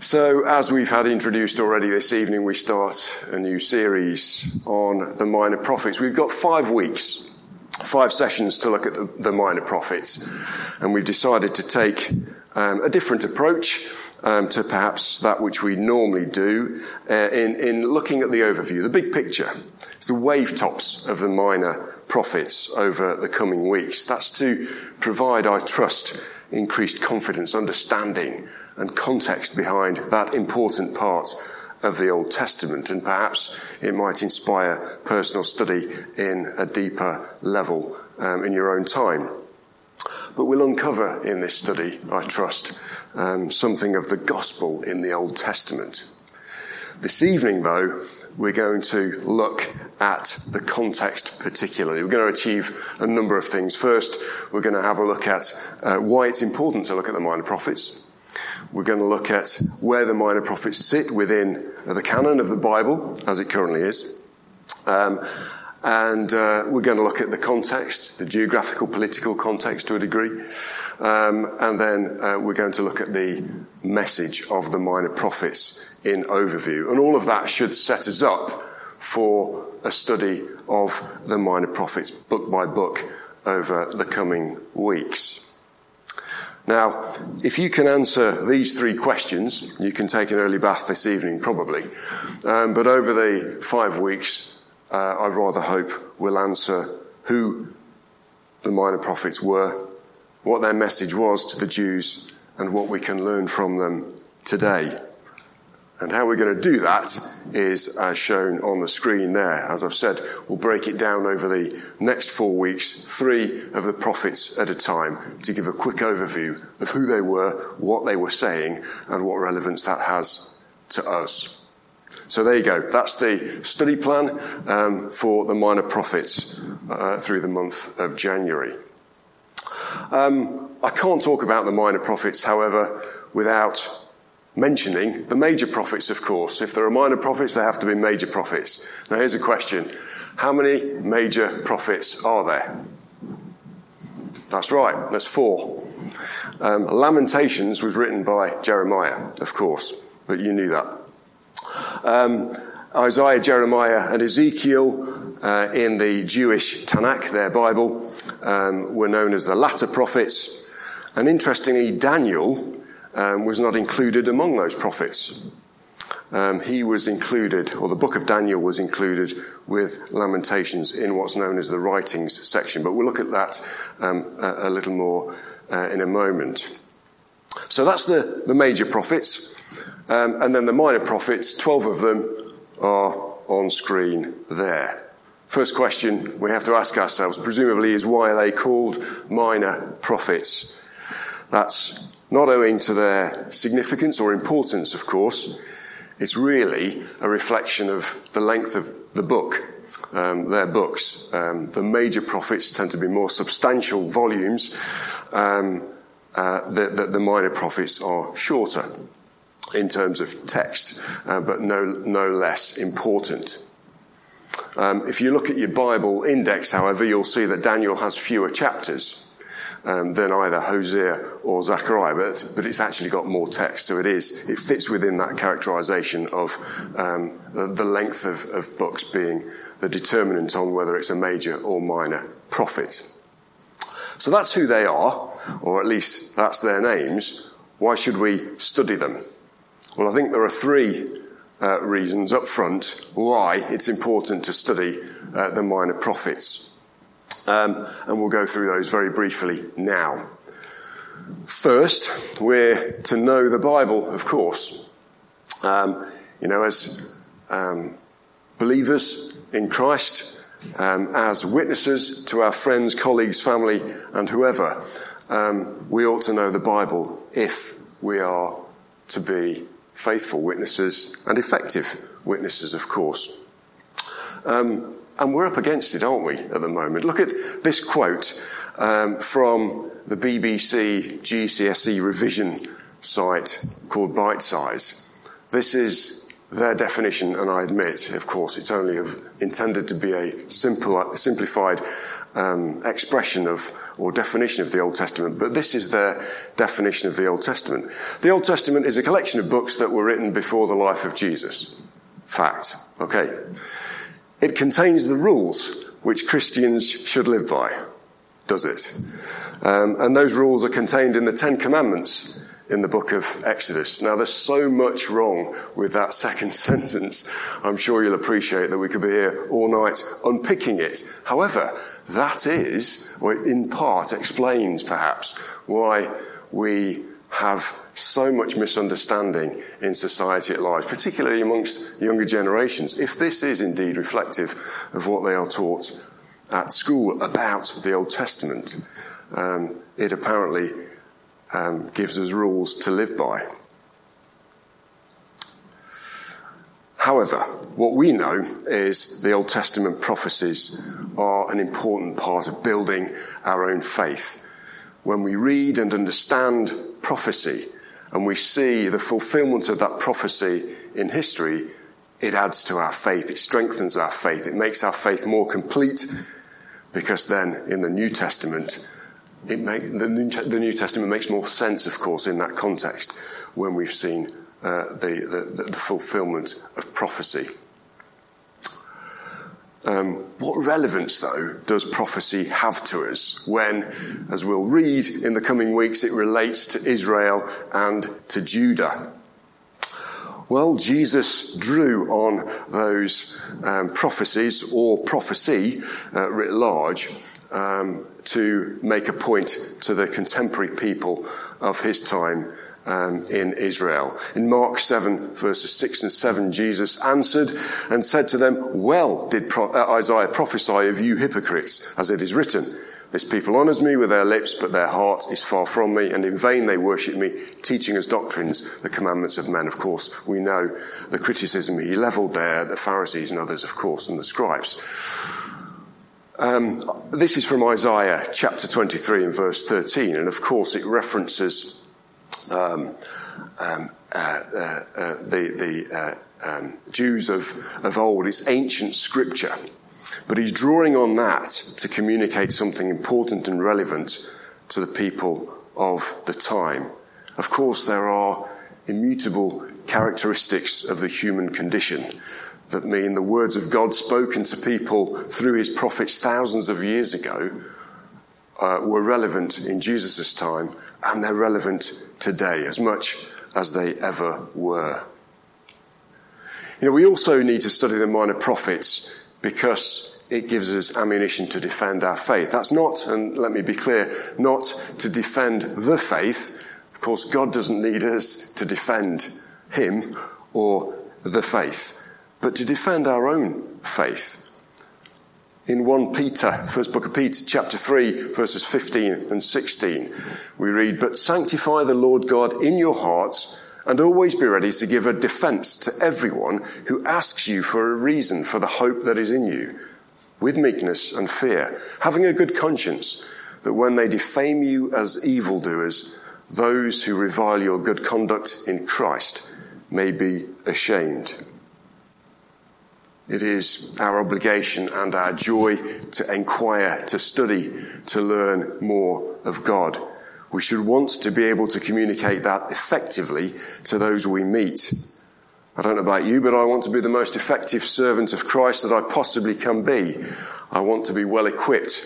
So, as we've had introduced already this evening, we start a new series on the Minor Prophets. We've got 5 weeks, 5 sessions to look at the Minor Prophets, and we've decided to take a different approach to perhaps that which we normally do in looking at the overview, the big picture. It's the wave tops of the Minor Prophets over the coming weeks. That's to provide, I trust, increased confidence, understanding, and context behind that important part of the Old Testament, and perhaps it might inspire personal study in a deeper level in your own time. But we'll uncover in this study, I trust, something of the gospel in the Old Testament. This evening, though, we're going to look at the context particularly. We're going to achieve a number of things. First, we're going to have a look at why it's important to look at the Minor Prophets. We're going to look at where the Minor Prophets sit within the canon of the Bible, as it currently is. And we're going to look at the context, the geographical, political context to a degree. And then we're going to look at the message of the Minor Prophets in overview. And all of that should set us up for a study of the Minor Prophets book by book over the coming weeks. Now, if you can answer these 3 questions, you can take an early bath this evening, probably. But over the 5 weeks, I rather hope we'll answer who the Minor Prophets were, what their message was to the Jews, and what we can learn from them today. And how we're going to do that is as shown on the screen there. As I've said, we'll break it down over the next 4 weeks, 3 of the prophets at a time, to give a quick overview of who they were, what they were saying, and what relevance that has to us. So there you go. That's the study plan for the Minor Prophets through the month of January. I can't talk about the Minor Prophets, however, without mentioning the major prophets, of course. If there are minor prophets, there have to be major prophets. Now here's a question. How many major prophets are there? That's right, there's 4. Lamentations was written by Jeremiah, of course, but you knew that. Isaiah, Jeremiah, and Ezekiel in the Jewish Tanakh, their Bible, were known as the latter prophets. And interestingly, Daniel was not included among those prophets. He was included, or the book of Daniel was included with Lamentations in what's known as the writings section. But we'll look at that a little more in a moment. So that's the major prophets. And then the minor prophets, 12 of them are on screen there. First question we have to ask ourselves, presumably, is why are they called minor prophets? That's not owing to their significance or importance, of course. It's really a reflection of the length of the book, their books. The major prophets tend to be more substantial volumes. The minor prophets are shorter in terms of text, but no less important. If you look at your Bible index, however, you'll see that Daniel has fewer chapters than either Hosea or Zechariah, but it's actually got more text, so it fits within that characterization of the length of books being the determinant on whether it's a major or minor prophet. So that's who they are, or at least that's their names. Why should we study them? Well, I think there are 3 reasons up front why it's important to study the minor prophets. And we'll go through those very briefly now. First, we're to know the Bible, of course. As believers in Christ, as witnesses to our friends, colleagues, family, and whoever, we ought to know the Bible if we are to be faithful witnesses and effective witnesses, of course. And we're up against it, aren't we, at the moment? Look at this quote from the BBC GCSE revision site called Bitesize. This is their definition, and I admit, of course, it's only intended to be a simplified expression of or definition of the Old Testament, but this is their definition of the Old Testament. The Old Testament is a collection of books that were written before the life of Jesus. Fact. Okay. It contains the rules which Christians should live by. Does it? And those rules are contained in the Ten Commandments in the book of Exodus. Now, there's so much wrong with that second sentence. I'm sure you'll appreciate that we could be here all night unpicking it. However, that is, or in part explains perhaps, why we have so much misunderstanding in society at large, particularly amongst younger generations. If this is indeed reflective of what they are taught at school about the Old Testament, it apparently gives us rules to live by. However, what we know is the Old Testament prophecies are an important part of building our own faith. When we read and understand prophecy and we see the fulfillment of that prophecy in history, it adds to our faith, it strengthens our faith, it makes our faith more complete, because then in the New Testament, the New Testament makes more sense, of course, in that context when we've seen the fulfillment of prophecy. What relevance, though, does prophecy have to us when, as we'll read in the coming weeks, it relates to Israel and to Judah? Well, Jesus drew on those prophecies, or prophecy writ large, to make a point to the contemporary people of his time in Israel. In Mark 7, verses 6 and 7, Jesus answered and said to them, "Well did Isaiah prophesy of you hypocrites, as it is written, this people honours me with their lips, but their heart is far from me, and in vain they worship me, teaching as doctrines the commandments of men." Of course, we know the criticism he levelled there, the Pharisees and others, of course, and the scribes. This is from Isaiah chapter 23 and verse 13, and of course it references the Jews of old. It's ancient scripture, but he's drawing on that to communicate something important and relevant to the people of the time. Of course, there are immutable characteristics of the human condition that mean the words of God spoken to people through his prophets thousands of years ago were relevant in Jesus' time, and they're relevant today as much as they ever were. You know, we also need to study the minor prophets because it gives us ammunition to defend our faith. That's not, and let me be clear, not to defend the faith. Of course, God doesn't need us to defend him or the faith, but to defend our own faith. In 1 Peter, first book of Peter, chapter 3, verses 15 and 16, we read, "But sanctify the Lord God in your hearts, and always be ready to give a defense to everyone who asks you for a reason for the hope that is in you, with meekness and fear, having a good conscience, that when they defame you as evildoers, those who revile your good conduct in Christ may be ashamed." It is our obligation and our joy to inquire, to study, to learn more of God. We should want to be able to communicate that effectively to those we meet. I don't know about you, but I want to be the most effective servant of Christ that I possibly can be. I want to be well equipped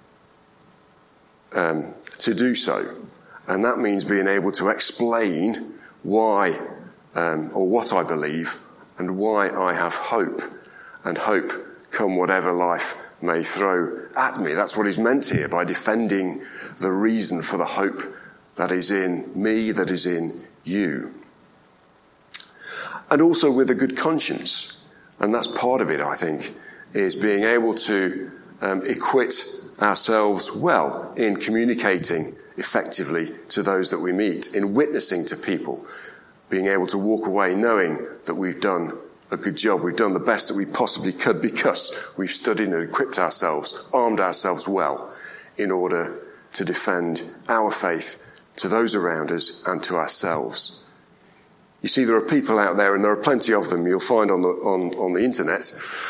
to do so. And that means being able to explain why or what I believe and why I have hope. And hope come whatever life may throw at me. That's what is meant here by defending the reason for the hope that is in me, that is in you. And also with a good conscience. And that's part of it, I think, is being able to equip ourselves well in communicating effectively to those that we meet, in witnessing to people, being able to walk away knowing that we've done a good job. We've done the best that we possibly could because we've studied and equipped ourselves, armed ourselves well in order to defend our faith to those around us and to ourselves. You see, there are people out there, and there are plenty of them you'll find on the internet,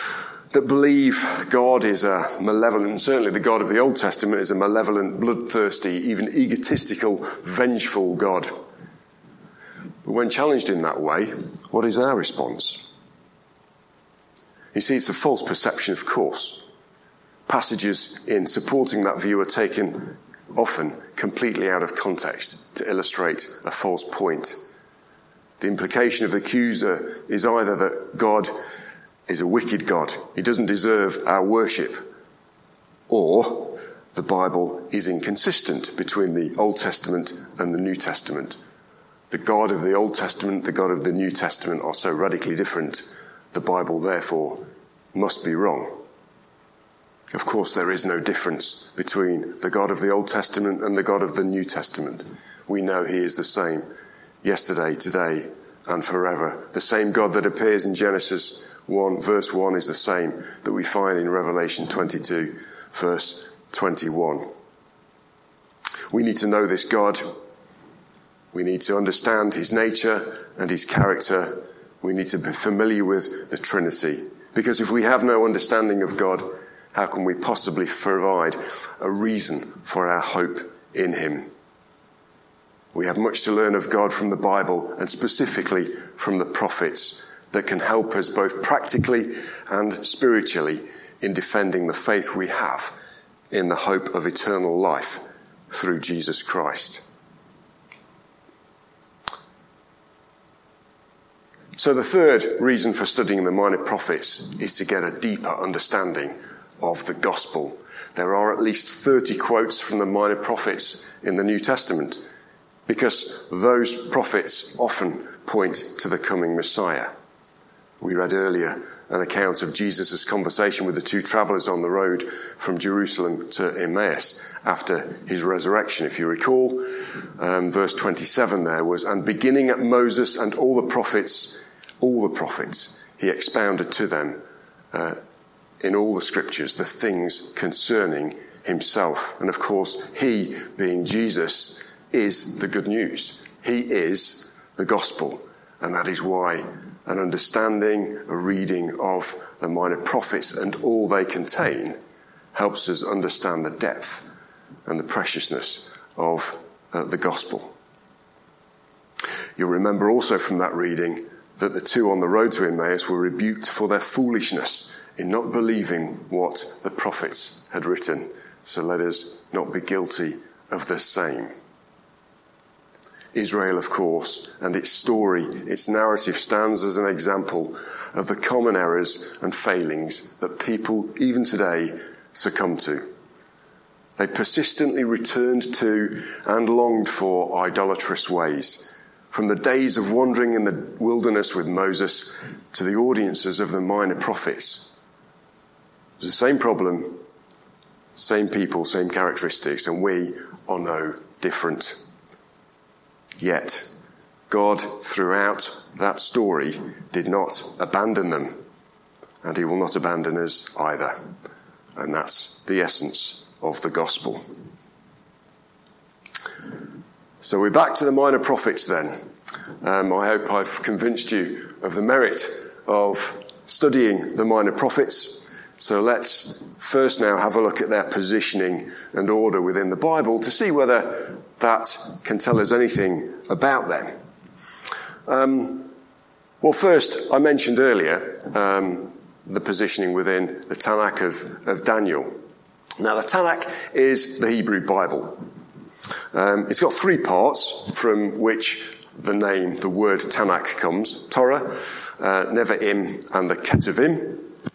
that believe God is a malevolent, certainly the God of the Old Testament is a malevolent, bloodthirsty, even egotistical, vengeful God. But when challenged in that way, what is our response? You see, it's a false perception, of course. Passages in supporting that view are taken often completely out of context to illustrate a false point. The implication of the accuser is either that God is a wicked God, he doesn't deserve our worship, or the Bible is inconsistent between the Old Testament and the New Testament. The God of the Old Testament, the God of the New Testament are so radically different, the Bible therefore must be wrong. Of course, there is no difference between the God of the Old Testament and the God of the New Testament. We know he is the same yesterday, today, and forever. The same God that appears in Genesis 1, verse 1 is the same that we find in Revelation 22, verse 21. We need to know this God. We need to understand his nature and his character. We need to be familiar with the Trinity. Because if we have no understanding of God, how can we possibly provide a reason for our hope in him? We have much to learn of God from the Bible, and specifically from the prophets, that can help us both practically and spiritually in defending the faith we have in the hope of eternal life through Jesus Christ. So the third reason for studying the minor prophets is to get a deeper understanding of the gospel. There are at least 30 quotes from the minor prophets in the New Testament, because those prophets often point to the coming Messiah. We read earlier an account of Jesus' conversation with the two travellers on the road from Jerusalem to Emmaus after his resurrection. If you recall, verse 27 there was, and beginning at Moses and all the prophets, he expounded to them in all the scriptures the things concerning himself. And of course, he, being Jesus, is the good news. He is the gospel. And that is why an understanding, a reading of the minor prophets and all they contain helps us understand the depth and the preciousness of the gospel. You'll remember also from that reading that the two on the road to Emmaus were rebuked for their foolishness in not believing what the prophets had written. So let us not be guilty of the same. Israel, of course, and its story, its narrative stands as an example of the common errors and failings that people, even today, succumb to. They persistently returned to and longed for idolatrous ways, from the days of wandering in the wilderness with Moses to the audiences of the minor prophets. It's the same problem, same people, same characteristics, and we are no different. Yet, God, throughout that story, did not abandon them, and he will not abandon us either. And that's the essence of the gospel. So we're back to the minor prophets then. I hope I've convinced you of the merit of studying the minor prophets. So let's first now have a look at their positioning and order within the Bible to see whether that can tell us anything about them. Well, first, I mentioned earlier the positioning within the Tanakh of Daniel. Now, the Tanakh is the Hebrew Bible. It's got three parts from which the word Tanakh comes: Torah, Nevi'im, and the Ketuvim.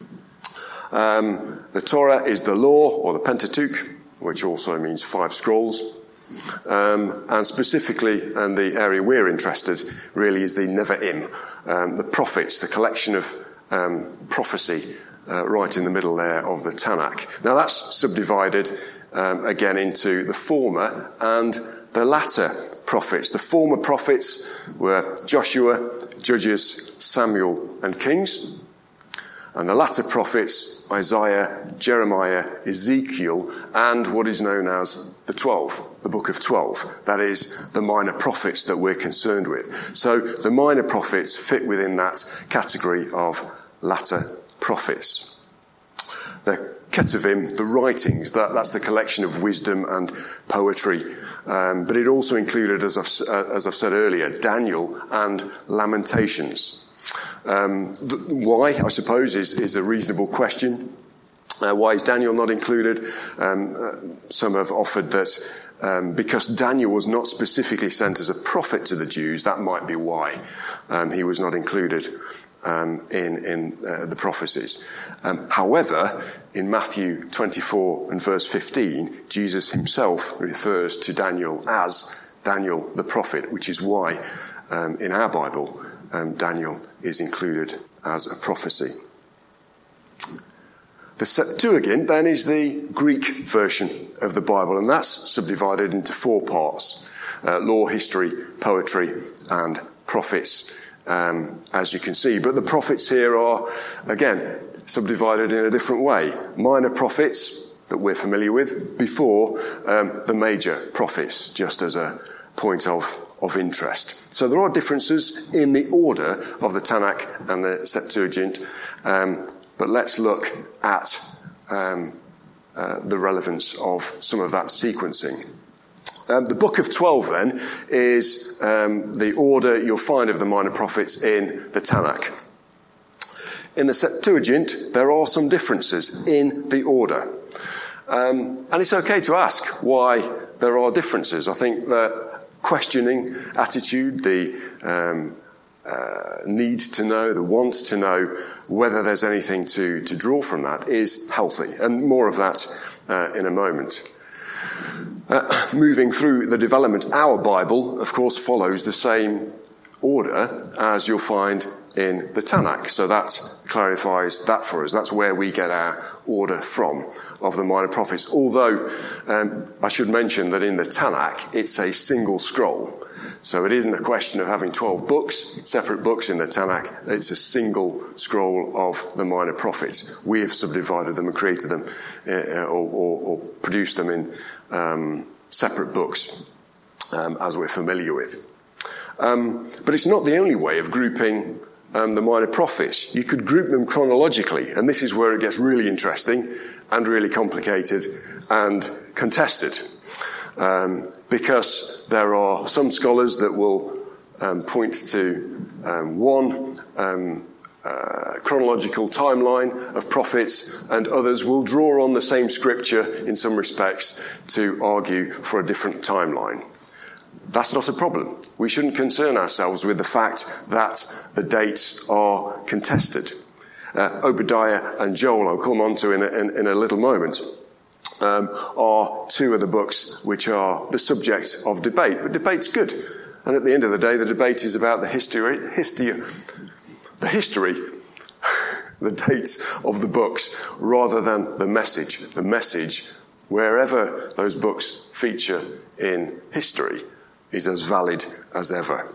The Torah is the law, or the Pentateuch, which also means 5 scrolls. And specifically, and the area we're interested really is the Nevi'im, the prophets, the collection of prophecy right in the middle there of the Tanakh. Now that's subdivided again into the former and the latter prophets. The former prophets were Joshua, Judges, Samuel, and Kings. And the latter prophets, Isaiah, Jeremiah, Ezekiel, and what is known as the 12, the book of 12. That is the minor prophets that we're concerned with. So the minor prophets fit within that category of latter prophets. the Ketuvim, the writings, that's the collection of wisdom and poetry. But it also included, as I've said earlier, Daniel and Lamentations. Why, I suppose, is a reasonable question. Why is Daniel not included? Some have offered that because Daniel was not specifically sent as a prophet to the Jews, that might be why he was not included in the prophecies. However, in Matthew 24 and verse 15, Jesus himself refers to Daniel as Daniel the prophet, which is why in our Bible Daniel is included as a prophecy. The Septuagint then is the Greek version of the Bible, and that's subdivided into 4 parts: law, history, poetry, and prophets, as you can see. But the prophets here are, again, subdivided in a different way. Minor prophets that we're familiar with before the major prophets, just as a point of interest. So there are differences in the order of the Tanakh and the Septuagint, but let's look at the relevance of some of that sequencing. The Book of 12, then, is the order you'll find of the minor prophets in the Tanakh. In the Septuagint, there are some differences in the order. And it's okay to ask why there are differences. I think the questioning attitude, the need to know, the want to know whether there's anything to draw from that is healthy. And more of that in a moment. Moving through the development, our Bible, of course, follows the same order as you'll find in the Tanakh. So that clarifies that for us. That's where we get our order from of the minor prophets. Although I should mention that in the Tanakh, it's a single scroll. So it isn't a question of having 12 books, separate books in the Tanakh. It's a single scroll of the minor prophets. We have subdivided them and created them or produced them in separate books, as we're familiar with. But it's not the only way of grouping the minor prophets. You could group them chronologically, and this is where it gets really interesting and really complicated and contested. Because there are some scholars that will point to one chronological timeline of prophets, and others will draw on the same scripture in some respects to argue for a different timeline. That's not a problem. We shouldn't concern ourselves with the fact that the dates are contested. Obadiah and Joel, I'll come on to in a little moment, are 2 of the books which are the subject of debate. But debate's good. And at the end of the day, the debate is about the history, the dates of the books, rather than the message. The message, wherever those books feature in history, is as valid as ever.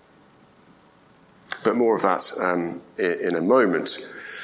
But more of that in a moment.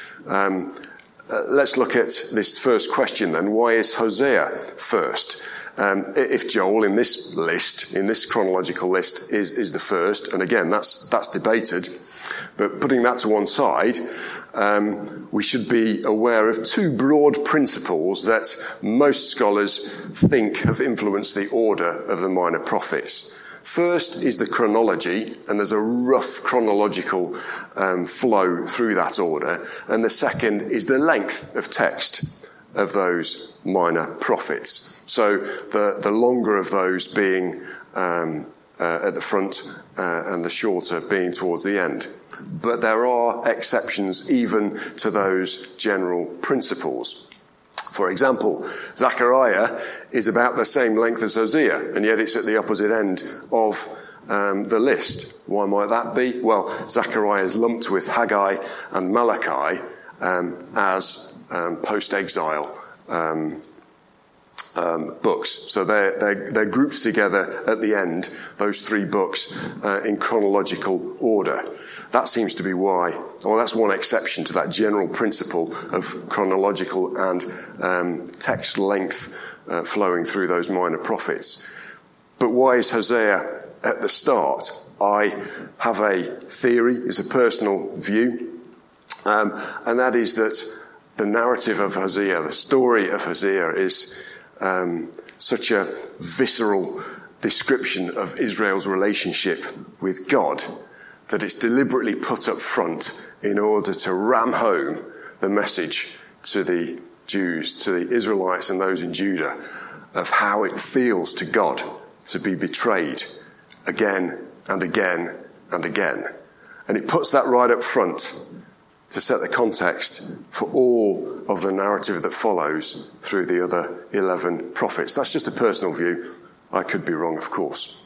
Let's look at this first question then. Why is Hosea first? If Joel in this list, in this chronological list, is the first, and again, that's debated, but putting that to one side, we should be aware of 2 broad principles that most scholars think have influenced the order of the minor prophets. First is the chronology, and there's a rough chronological flow through that order. And the second is the length of text of those minor prophets. So the longer of those being at the front and the shorter being towards the end. But there are exceptions even to those general principles. For example, Zechariah is about the same length as Hosea, and yet it's at the opposite end of the list. Why might that be? Well, Zechariah is lumped with Haggai and Malachi as post-exile books. So they're grouped together at the end, those 3 books, in chronological order. That seems to be why, well, that's one exception to that general principle of chronological and text length flowing through those minor prophets. But why is Hosea at the start? I have a theory, it's a personal view, and that is that the narrative of Hosea, the story of Hosea, is such a visceral description of Israel's relationship with God that it's deliberately put up front in order to ram home the message to the Jews, to the Israelites and those in Judah, of how it feels to God to be betrayed again and again and again. And it puts that right up front to set the context for all of the narrative that follows through the other 11 prophets. That's just a personal view. I could be wrong, of course.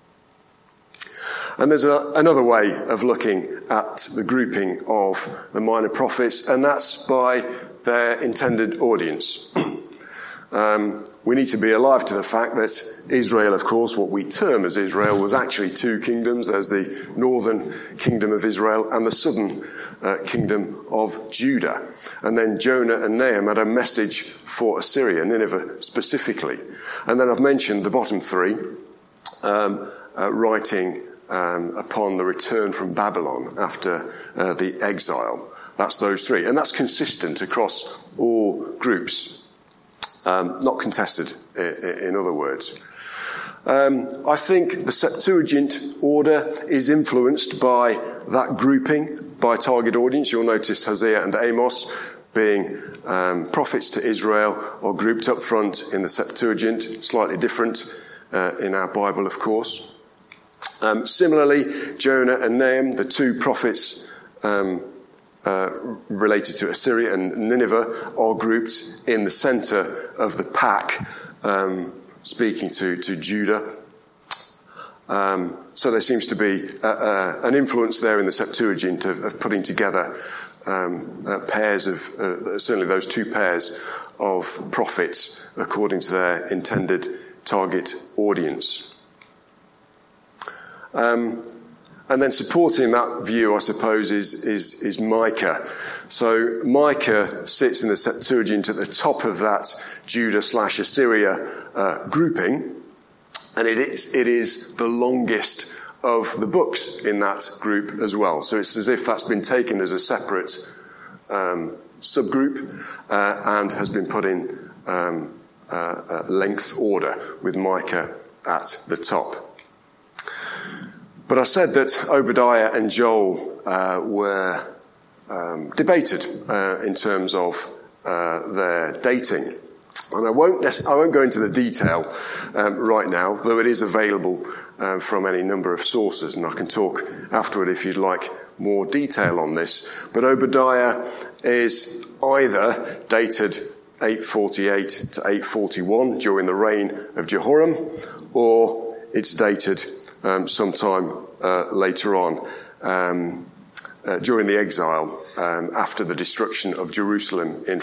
And there's another way of looking at the grouping of the minor prophets, and that's by their intended audience. We need to be alive to the fact that Israel, of course, what we term as Israel, was actually two kingdoms. There's the northern kingdom of Israel and the southern kingdom of Judah. And then Jonah and Nahum had a message for Assyria, Nineveh specifically. And then I've mentioned the bottom three, writing upon the return from Babylon after the exile. That's those three. And that's consistent across all groups. Not contested, in other words. I think the Septuagint order is influenced by that grouping by target audience. You'll notice Hosea and Amos being prophets to Israel are grouped up front in the Septuagint, slightly different in our Bible, of course. Similarly, Jonah and Nahum, the two prophets related to Assyria and Nineveh, are grouped in the centre of the pack, speaking to Judah. So there seems to be an influence there in the Septuagint of putting together pairs of, certainly those two pairs of prophets according to their intended target audience. And then supporting that view, I suppose, is Micah. So Micah sits in the Septuagint at the top of that Judah/Assyria grouping, and it is the longest of the books in that group as well. So it's as if that's been taken as a separate subgroup and has been put in length order with Micah at the top. But I said that Obadiah and Joel were debated in terms of their dating. And I won't go into the detail right now, though it is available from any number of sources, and I can talk afterward if you'd like more detail on this. But Obadiah is either dated 848 to 841 during the reign of Jehoram, or it's dated sometime later on during the exile after the destruction of Jerusalem in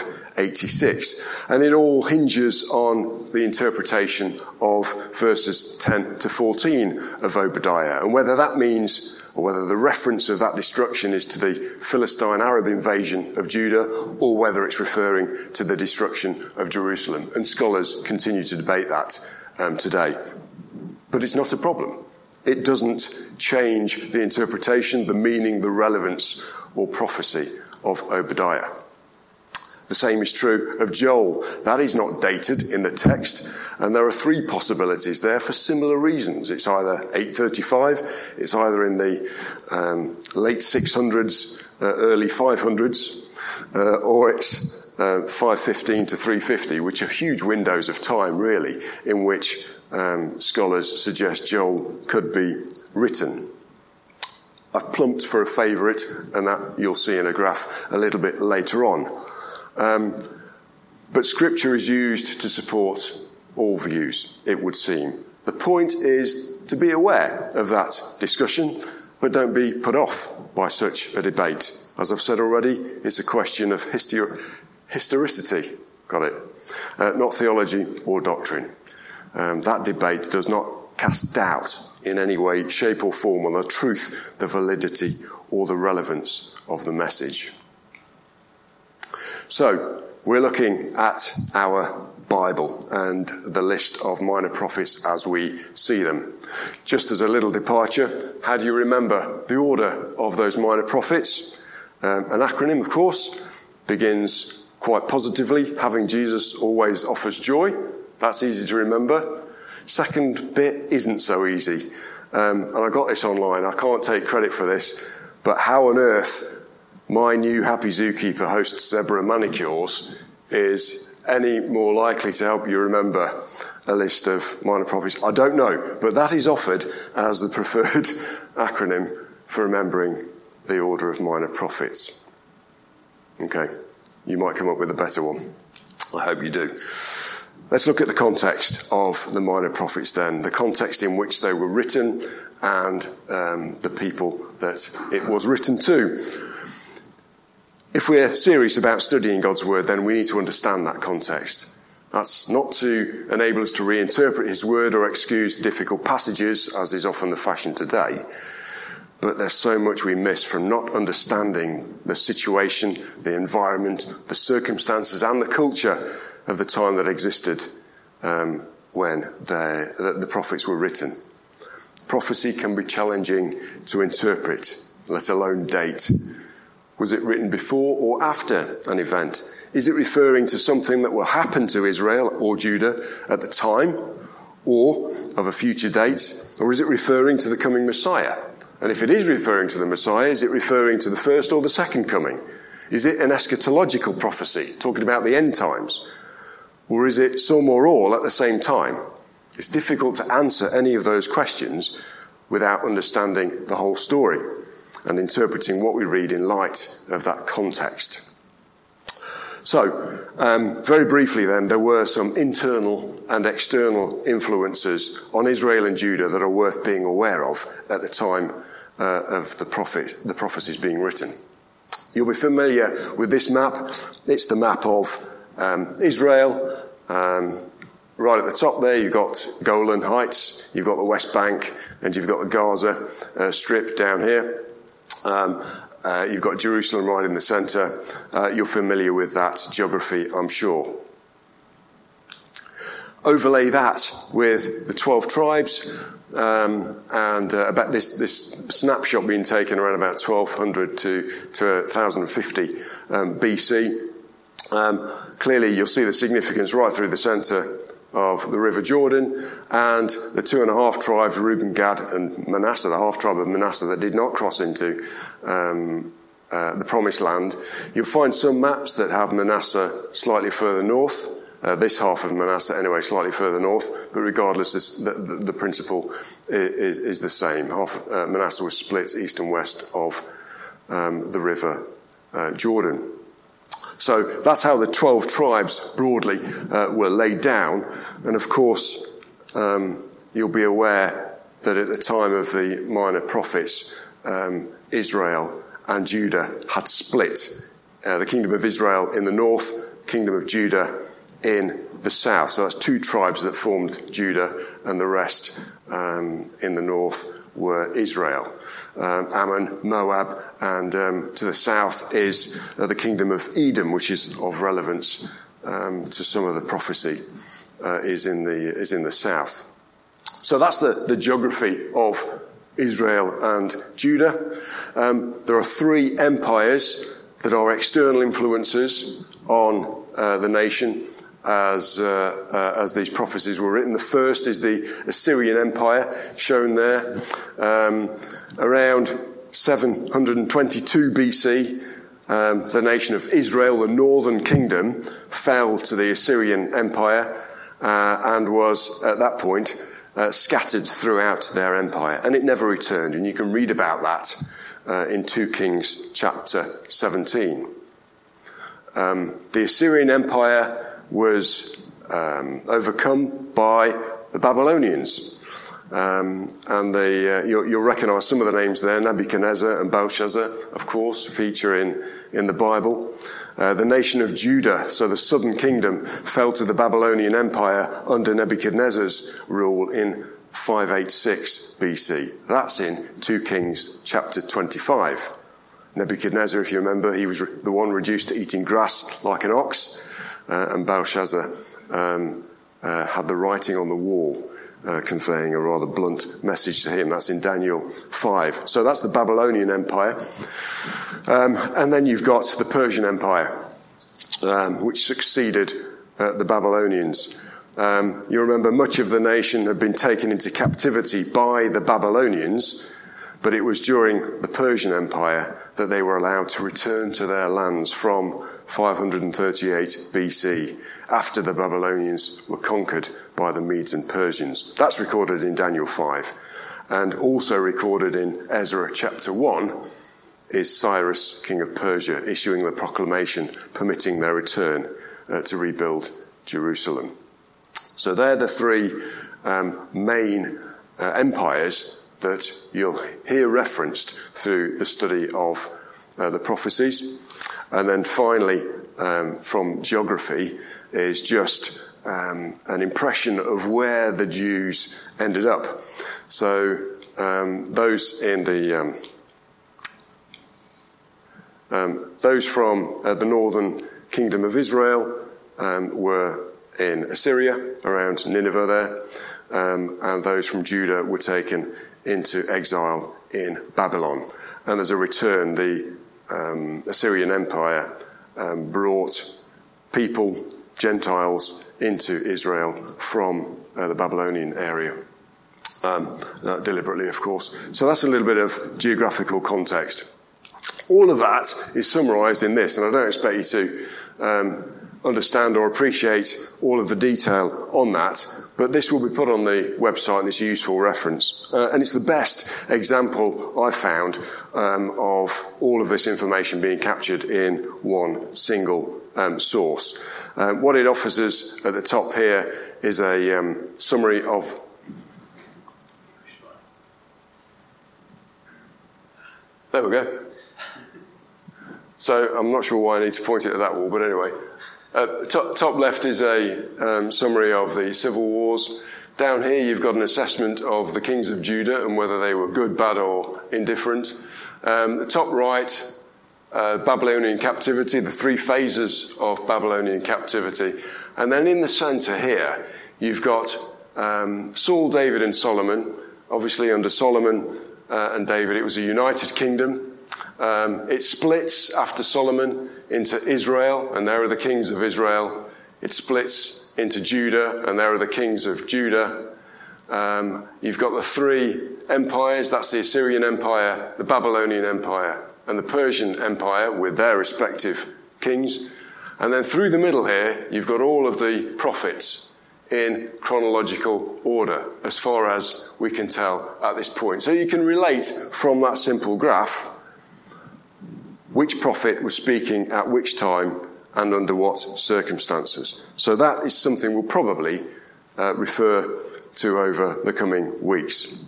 586. And it all hinges on the interpretation of verses 10 to 14 of Obadiah, and whether that means, or whether the reference of that destruction is to the Philistine Arab invasion of Judah, or whether it's referring to the destruction of Jerusalem. And scholars continue to debate that today. But it's not a problem. It doesn't change the interpretation, the meaning, the relevance or prophecy of Obadiah. The same is true of Joel. That is not dated in the text, and there are three possibilities there for similar reasons. It's either 835, it's either in the late 600s, early 500s, or it's 515 to 350, which are huge windows of time, really, in which scholars suggest Joel could be written. I've plumped for a favourite, and that you'll see in a graph a little bit later on. But Scripture is used to support all views, it would seem. The point is to be aware of that discussion, but don't be put off by such a debate. As I've said already, it's a question of historicity, got it, not theology or doctrine. That debate does not cast doubt in any way, shape or form on the truth, the validity or the relevance of the message. So, we're looking at our Bible and the list of minor prophets as we see them. Just as a little departure, how do you remember the order of those minor prophets? An acronym, of course, begins quite positively. Having Jesus always offers joy. That's easy to remember. Second bit isn't so easy. And I got this online. I can't take credit for this. But how on earth my new happy zookeeper hosts zebra manicures is any more likely to help you remember a list of minor prophets? I don't know. But that is offered as the preferred acronym for remembering the order of minor prophets. Okay. You might come up with a better one. I hope you do. Let's look at the context of the minor prophets then, the context in which they were written and the people that it was written to. If we're serious about studying God's word, then we need to understand that context. That's not to enable us to reinterpret his word or excuse difficult passages, as is often the fashion today. But there's so much we miss from not understanding the situation, the environment, the circumstances and the culture of the time that existed when the prophets were written. Prophecy can be challenging to interpret, let alone date. Was it written before or after an event? Is it referring to something that will happen to Israel or Judah at the time or of a future date? Or is it referring to the coming Messiah? And if it is referring to the Messiah, is it referring to the first or the second coming? Is it an eschatological prophecy, talking about the end times? Or is it some or all at the same time? It's difficult to answer any of those questions without understanding the whole story and interpreting what we read in light of that context. So, very briefly then, there were some internal and external influences on Israel and Judah that are worth being aware of at the time of the prophecies being written. You'll be familiar with this map. It's the map of Israel. Right at the top there, you've got Golan Heights, you've got the West Bank, and you've got the Gaza Strip down here. You've got Jerusalem right in the centre. You're familiar with that geography, I'm sure. Overlay that with the 12 tribes, and about this snapshot being taken around about 1200 to 1050 BC. Clearly, you'll see the significance right through the centre of the River Jordan, and the 2.5 tribes, Reuben, Gad, and Manasseh, the half tribe of Manasseh that did not cross into the Promised Land. You'll find some maps that have Manasseh slightly further north. This half of Manasseh, anyway, slightly further north, but regardless, the principle is the same. Manasseh was split east and west of the River Jordan. So that's how the 12 tribes broadly were laid down. And of course, you'll be aware that at the time of the minor prophets, Israel and Judah had split. The kingdom of Israel in the north, kingdom of Judah in the south. So that's 2 tribes that formed Judah, and the rest in the north were Israel. Ammon, Moab, and to the south is the kingdom of Edom, which is of relevance to some of the prophecy, is in the south. So that's the geography of Israel and Judah. There are 3 empires that are external influences on the nation as these prophecies were written. The first is the Assyrian Empire, shown there. Around 722 BC, the nation of Israel, the northern kingdom, fell to the Assyrian Empire and was, at that point, scattered throughout their empire. And it never returned. And you can read about that in 2 Kings chapter 17. The Assyrian Empire was overcome by the Babylonians. And you'll recognise some of the names there. Nebuchadnezzar and Belshazzar, of course, feature in the Bible. The nation of Judah, so the southern kingdom, fell to the Babylonian Empire under Nebuchadnezzar's rule in 586 BC. That's in 2 Kings chapter 25. Nebuchadnezzar, if you remember, he was the one reduced to eating grass like an ox, and Belshazzar had the writing on the wall, conveying a rather blunt message to him. That's in Daniel 5. So that's the Babylonian Empire. And then you've got the Persian Empire. which succeeded the Babylonians. You remember much of the nation had been taken into captivity by the Babylonians, but it was during the Persian Empire that they were allowed to return to their lands from 538 BC, after the Babylonians were conquered by the Medes and Persians. That's recorded in Daniel 5. And also recorded in Ezra chapter 1 is Cyrus, king of Persia, issuing the proclamation permitting their return to rebuild Jerusalem. So they're the three main empires that you'll hear referenced through the study of the prophecies. And then finally, from geography, is just an impression of where the Jews ended up. So those in the those from the northern kingdom of Israel were in Assyria, around Nineveh there, and those from Judah were taken into exile in Babylon. And as a return, the Assyrian Empire brought people, Gentiles, into Israel from the Babylonian area. Deliberately, of course. So that's a little bit of geographical context. All of that is summarised in this, and I don't expect you to understand or appreciate all of the detail on that, but this will be put on the website and it's a useful reference. And it's the best example I found of all of this information being captured in one single source. What it offers us at the top here is a summary of... There we go. So I'm not sure why I need to point it at that wall, but anyway. Top left is a summary of the civil wars. Down here you've got an assessment of the kings of Judah and whether they were good, bad or indifferent. The top right, Babylonian captivity, the three phases of Babylonian captivity. And then in the centre here you've got Saul, David and Solomon. Obviously under Solomon and David it was a united kingdom. It splits after Solomon into Israel, and there are the kings of Israel. It splits into Judah, and there are the kings of Judah. You've got the three empires, that's the Assyrian Empire, the Babylonian Empire, and the Persian Empire with their respective kings. And then through the middle here, you've got all of the prophets in chronological order, as far as we can tell at this point. So you can relate from that simple graph which prophet was speaking at which time and under what circumstances. So that is something we'll probably refer to over the coming weeks.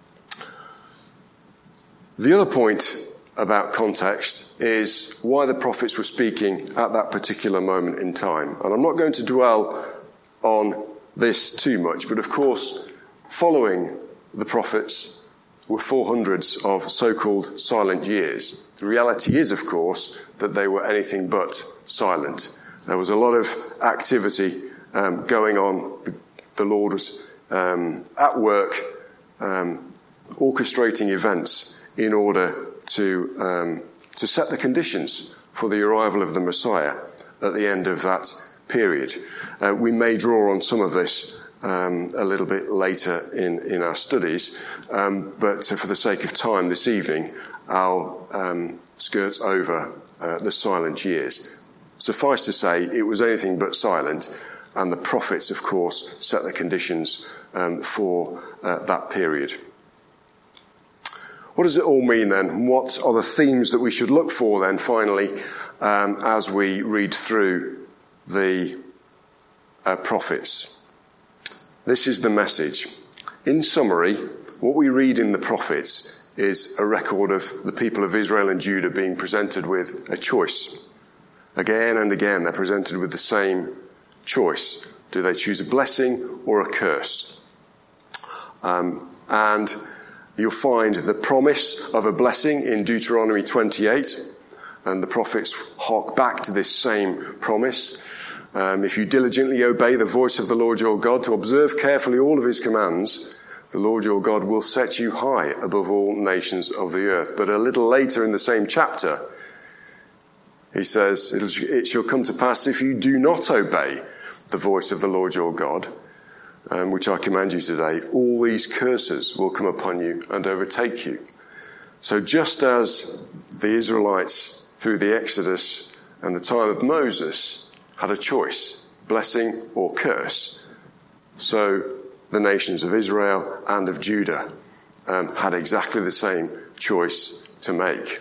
The other point about context is why the prophets were speaking at that particular moment in time. And I'm not going to dwell on this too much, but of course, following the prophets were 400s of so-called silent years. The reality is, of course, that they were anything but silent. There was a lot of activity going on. The Lord was at work orchestrating events in order to set the conditions for the arrival of the Messiah at the end of that period. We may draw on some of this a little bit later in our studies, but for the sake of time this evening, I'll skirt over the silent years. Suffice to say, it was anything but silent, and the prophets, of course, set the conditions for that period. What does it all mean then? What are the themes that we should look for then, finally, as we read through the prophets? This is the message. In summary, what we read in the prophets is a record of the people of Israel and Judah being presented with a choice. Again and again, they're presented with the same choice. Do they choose a blessing or a curse? And you'll find the promise of a blessing in Deuteronomy 28, and the prophets hark back to this same promise. If you diligently obey the voice of the Lord your God to observe carefully all of his commands, the Lord your God will set you high above all nations of the earth. But a little later in the same chapter, He says, it shall come to pass if you do not obey the voice of the Lord your God, which I command you today, all these curses will come upon you and overtake you. So just as the Israelites through the Exodus and the time of Moses had a choice, blessing or curse, so the nations of Israel and of Judah had exactly the same choice to make.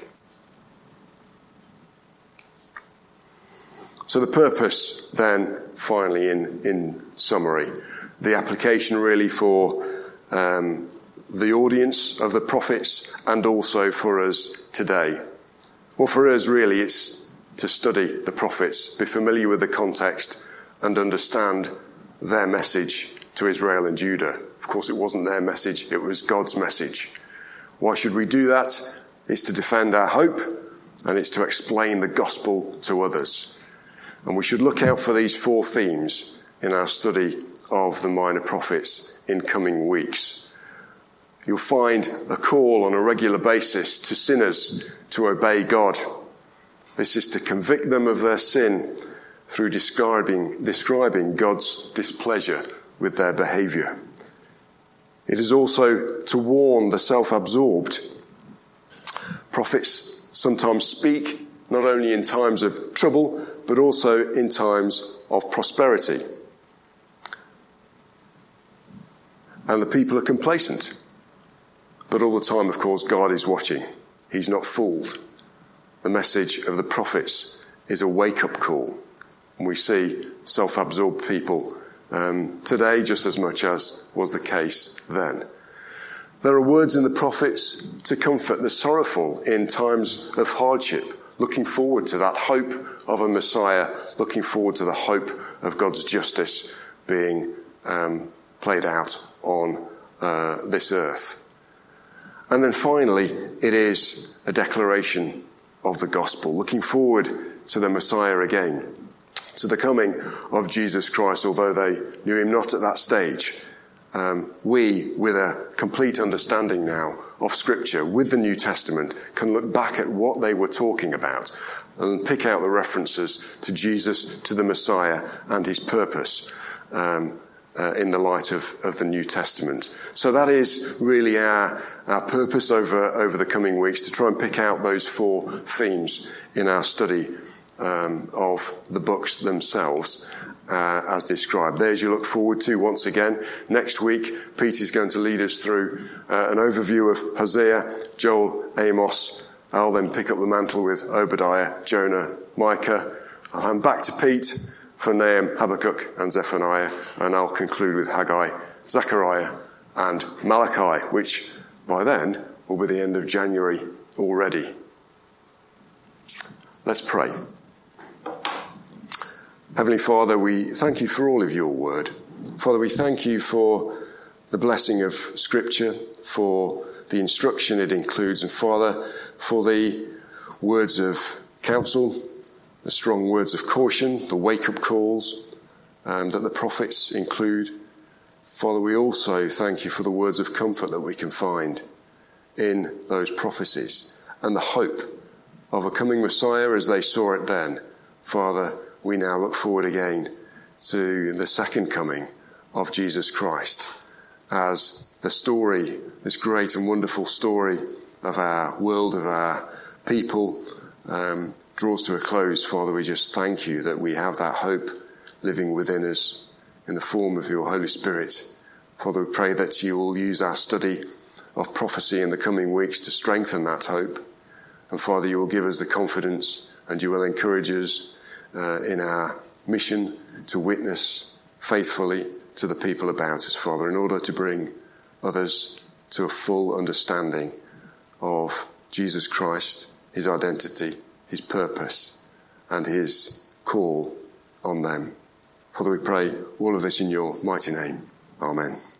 So the purpose then, finally, in summary, the application really for the audience of the prophets and also for us today. Well, for us really it's to study the prophets, be familiar with the context and understand their message to Israel and Judah. Of course, it wasn't their message, it was God's message. Why should we do that? It's to defend our hope and it's to explain the gospel to others. And we should look out for these 4 themes in our study of the minor prophets in coming weeks. You'll find a call on a regular basis to sinners to obey God. This is to convict them of their sin through describing God's displeasure with their behaviour. It is also to warn the self-absorbed. Prophets sometimes speak not only in times of trouble, but also in times of prosperity. And the people are complacent. But all the time, of course, God is watching. He's not fooled. The message of the prophets is a wake-up call. And we see self-absorbed people today just as much as was the case then. There are words in the prophets to comfort the sorrowful in times of hardship, looking forward to that hope of a Messiah, looking forward to the hope of God's justice being played out on this earth. And then finally, it is a declaration of the gospel, looking forward to the Messiah again, to the coming of Jesus Christ, although they knew him not at that stage. We, with a complete understanding now of Scripture, with the New Testament, can look back at what they were talking about and pick out the references to Jesus, to the Messiah, and his purpose in the light of the New Testament. So that is really our purpose over the coming weeks, to try and pick out those 4 themes in our study of the books themselves as described. There's you look forward to once again. Next week, Peter's going to lead us through an overview of Hosea, Joel, Amos. I'll then pick up the mantle with Obadiah, Jonah, Micah. I'll hand back to Pete for Nahum, Habakkuk and Zephaniah, and I'll conclude with Haggai, Zechariah and Malachi, which by then will be the end of January already. Let's pray. Heavenly Father, we thank you for all of your word. Father, we thank you for the blessing of Scripture, for the instruction it includes, and Father, for the words of counsel, the strong words of caution, the wake-up calls that the prophets include. Father, we also thank you for the words of comfort that we can find in those prophecies and the hope of a coming Messiah as they saw it then. Father, we now look forward again to the second coming of Jesus Christ as the story, this great and wonderful story of our world, of our people, draws to a close. Father, we just thank you that we have that hope living within us in the form of your Holy Spirit. Father, we pray that you will use our study of prophecy in the coming weeks to strengthen that hope. And Father, you will give us the confidence and you will encourage us in our mission to witness faithfully to the people about us, Father, in order to bring others to a full understanding of Jesus Christ, his identity, his purpose, and his call on them. Father, we pray all of this in your mighty name. Amen.